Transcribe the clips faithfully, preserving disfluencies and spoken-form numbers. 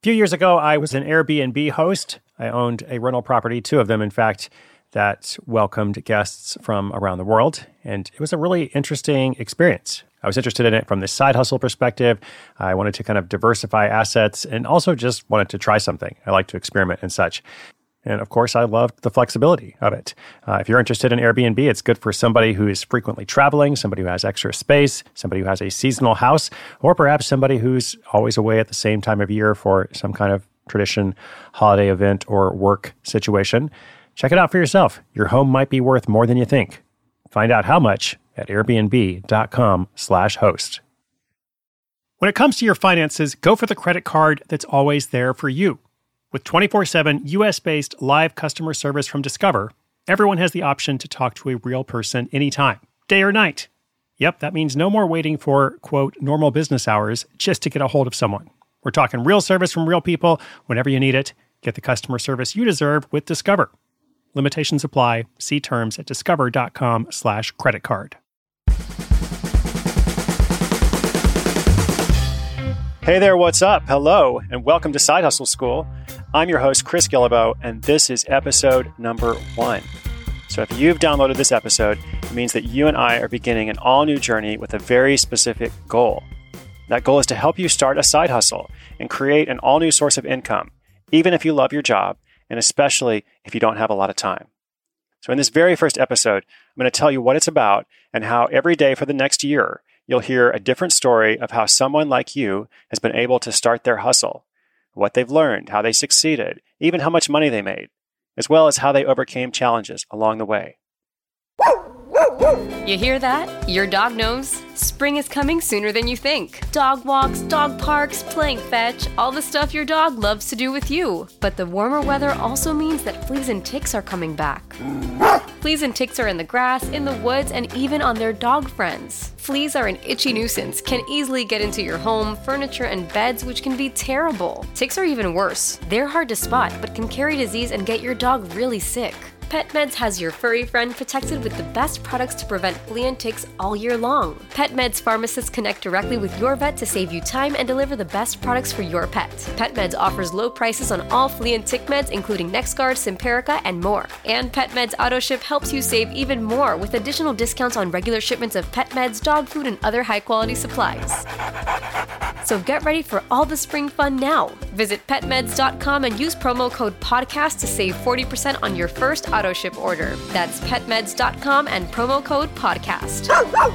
few years ago, I was an Airbnb host. I owned a rental property, two of them, in fact, that welcomed guests from around the world. And it was a really interesting experience. I was interested in it from the side hustle perspective. I wanted to kind of diversify assets and also just wanted to try something. I like to experiment and such. And of course, I loved the flexibility of it. Uh, if you're interested in Airbnb, it's good for somebody who is frequently traveling, somebody who has extra space, somebody who has a seasonal house, or perhaps somebody who's always away at the same time of year for some kind of tradition, holiday event, or work situation. Check it out for yourself. Your home might be worth more than you think. Find out how much at airbnb.com slash host. When it comes to your finances, go for the credit card that's always there for you. With twenty-four seven U S-based live customer service from Discover, everyone has the option to talk to a real person anytime, day or night. Yep, that means no more waiting for, quote, normal business hours just to get a hold of someone. We're talking real service from real people whenever you need it. Get the customer service you deserve with Discover. Limitations apply. See terms at discover.com slash credit card. Hey there, what's up? Hello, and welcome to Side Hustle School. I'm your host, Chris Guillebeau, and this is episode number one. So if you've downloaded this episode, it means that you and I are beginning an all-new journey with a very specific goal. That goal is to help you start a side hustle and create an all-new source of income, even if you love your job, and especially if you don't have a lot of time. So in this very first episode, I'm going to tell you what it's about and how every day for the next year, you'll hear a different story of how someone like you has been able to start their hustle, what they've learned, how they succeeded, even how much money they made, as well as how they overcame challenges along the way. You hear that? Your dog knows. Spring is coming sooner than you think. Dog walks, dog parks, playing fetch, all the stuff your dog loves to do with you. But the warmer weather also means that fleas and ticks are coming back. Fleas and ticks are in the grass, in the woods, and even on their dog friends. Fleas are an itchy nuisance, can easily get into your home, furniture, and beds, which can be terrible. Ticks are even worse. They're hard to spot, but can carry disease and get your dog really sick. PetMeds has your furry friend protected with the best products to prevent flea and ticks all year long. PetMeds pharmacists connect directly with your vet to save you time and deliver the best products for your pet. PetMeds offers low prices on all flea and tick meds, including NexGard, Simparica, and more. And PetMeds AutoShip helps you save even more with additional discounts on regular shipments of pet meds, dog food, and other high-quality supplies. So get ready for all the spring fun now. Visit pet meds dot com and use promo code podcast to save forty percent on your first auto ship order. That's pet meds dot com and promo code podcast.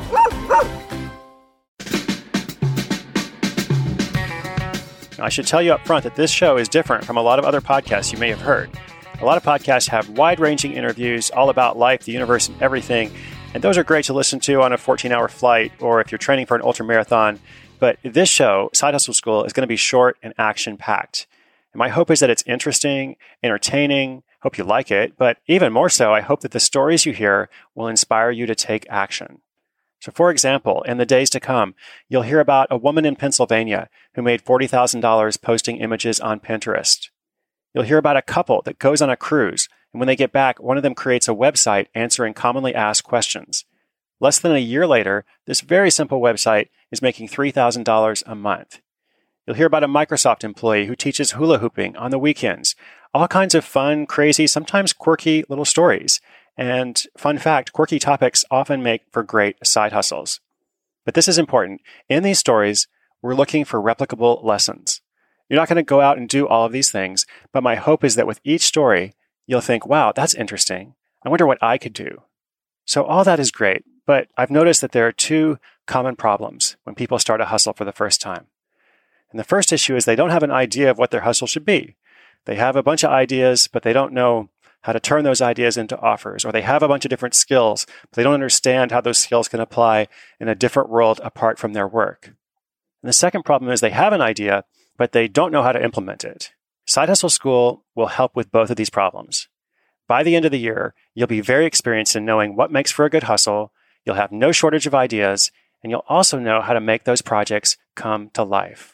I should tell you up front that this show is different from a lot of other podcasts you may have heard. A lot of podcasts have wide-ranging interviews all about life, the universe, and everything, and those are great to listen to on a fourteen-hour flight or if you're training for an ultramarathon. But this show, Side Hustle School, is going to be short and action-packed. And my hope is that it's interesting, entertaining, hope you like it, but even more so, I hope that the stories you hear will inspire you to take action. So for example, in the days to come, you'll hear about a woman in Pennsylvania who made forty thousand dollars posting images on Pinterest. You'll hear about a couple that goes on a cruise, and when they get back, one of them creates a website answering commonly asked questions. Less than a year later, this very simple website is making three thousand dollars a month. You'll hear about a Microsoft employee who teaches hula hooping on the weekends. All kinds of fun, crazy, sometimes quirky little stories. And fun fact, quirky topics often make for great side hustles. But this is important. In these stories, we're looking for replicable lessons. You're not going to go out and do all of these things, but my hope is that with each story, you'll think, wow, that's interesting. I wonder what I could do. So all that is great, but I've noticed that there are two common problems when people start a hustle for the first time. And the first issue is they don't have an idea of what their hustle should be. They have a bunch of ideas, but they don't know how to turn those ideas into offers, or they have a bunch of different skills, but they don't understand how those skills can apply in a different world apart from their work. And the second problem is they have an idea, but they don't know how to implement it. Side Hustle School will help with both of these problems. By the end of the year, you'll be very experienced in knowing what makes for a good hustle, you'll have no shortage of ideas, and you'll also know how to make those projects come to life.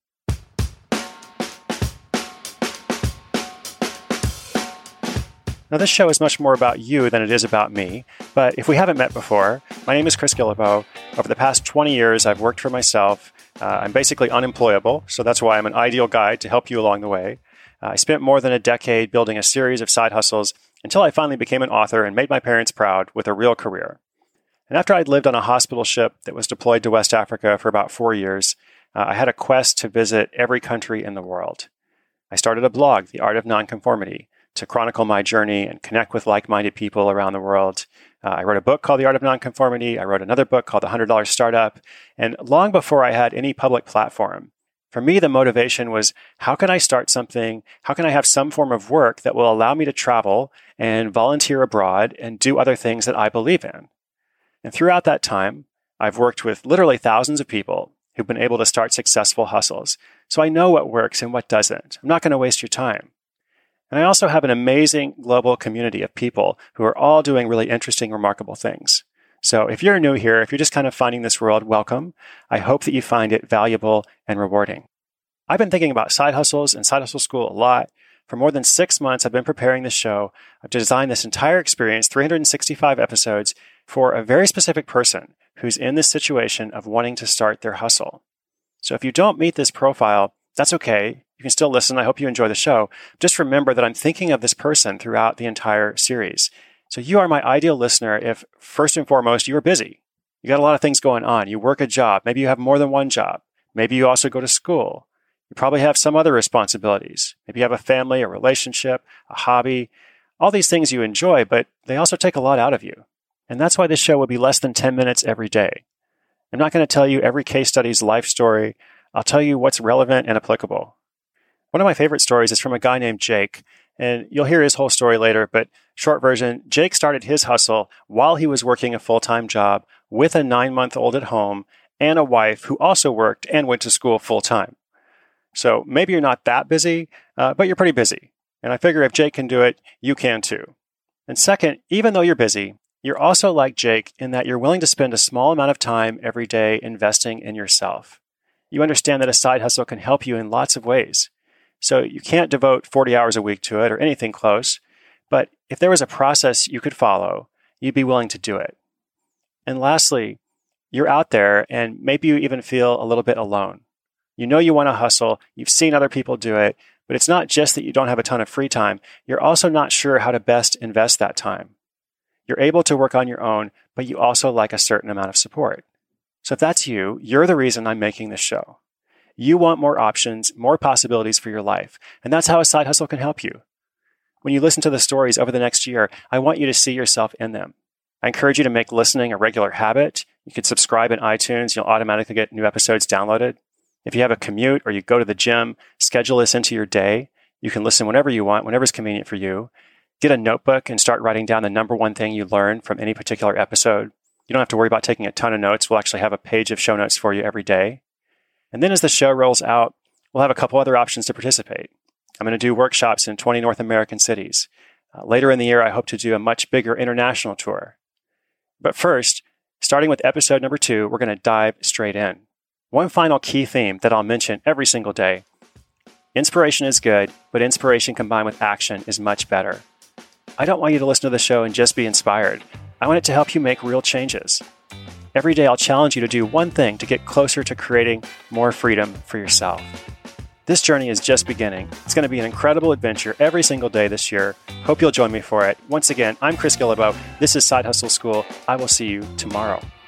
Now, this show is much more about you than it is about me, but if we haven't met before, my name is Chris Guillebeau. Over the past twenty years, I've worked for myself, Uh, I'm basically unemployable, so that's why I'm an ideal guide to help you along the way. Uh, I spent more than a decade building a series of side hustles until I finally became an author and made my parents proud with a real career. And after I'd lived on a hospital ship that was deployed to West Africa for about four years, uh, I had a quest to visit every country in the world. I started a blog, The Art of Nonconformity, to chronicle my journey and connect with like-minded people around the world. Uh, I wrote a book called The Art of Nonconformity. I wrote another book called The one hundred dollar Startup. And long before I had any public platform, for me, the motivation was, how can I start something? How can I have some form of work that will allow me to travel and volunteer abroad and do other things that I believe in? And throughout that time, I've worked with literally thousands of people who've been able to start successful hustles. So I know what works and what doesn't. I'm not going to waste your time. And I also have an amazing global community of people who are all doing really interesting, remarkable things. So if you're new here, if you're just kind of finding this world, welcome. I hope that you find it valuable and rewarding. I've been thinking about side hustles and side hustle school a lot. For more than six months, I've been preparing this show. I've designed this entire experience, three hundred sixty-five episodes, for a very specific person who's in this situation of wanting to start their hustle. So if you don't meet this profile, that's okay. You can still listen. I hope you enjoy the show. Just remember that I'm thinking of this person throughout the entire series. So you are my ideal listener if, first and foremost, you are busy. You got a lot of things going on. You work a job. Maybe you have more than one job. Maybe you also go to school. You probably have some other responsibilities. Maybe you have a family, a relationship, a hobby, all these things you enjoy, but they also take a lot out of you. And that's why this show will be less than ten minutes every day. I'm not going to tell you every case study's life story. I'll tell you what's relevant and applicable. One of my favorite stories is from a guy named Jake, and you'll hear his whole story later, but short version, Jake started his hustle while he was working a full-time job with a nine-month-old at home and a wife who also worked and went to school full-time. So maybe you're not that busy, uh, but you're pretty busy. And I figure if Jake can do it, you can too. And second, even though you're busy, you're also like Jake in that you're willing to spend a small amount of time every day investing in yourself. You understand that a side hustle can help you in lots of ways. So you can't devote forty hours a week to it or anything close. But if there was a process you could follow, you'd be willing to do it. And lastly, you're out there and maybe you even feel a little bit alone. You know you want to hustle. You've seen other people do it. But it's not just that you don't have a ton of free time. You're also not sure how to best invest that time. You're able to work on your own, but you also like a certain amount of support. So if that's you, you're the reason I'm making this show. You want more options, more possibilities for your life. And that's how a side hustle can help you. When you listen to the stories over the next year, I want you to see yourself in them. I encourage you to make listening a regular habit. You can subscribe in iTunes. You'll automatically get new episodes downloaded. If you have a commute or you go to the gym, schedule this into your day. You can listen whenever you want, whenever it's convenient for you. Get a notebook and start writing down the number one thing you learned from any particular episode. You don't have to worry about taking a ton of notes. We'll actually have a page of show notes for you every day. And then as the show rolls out, we'll have a couple other options to participate. I'm going to do workshops in twenty North American cities. Uh, later in the year, I hope to do a much bigger international tour. But first, starting with episode number two, we're going to dive straight in. One final key theme that I'll mention every single day. Inspiration is good, but inspiration combined with action is much better. I don't want you to listen to the show and just be inspired. I want it to help you make real changes. Every day, I'll challenge you to do one thing to get closer to creating more freedom for yourself. This journey is just beginning. It's going to be an incredible adventure every single day this year. Hope you'll join me for it. Once again, I'm Chris Guillebeau. This is Side Hustle School. I will see you tomorrow.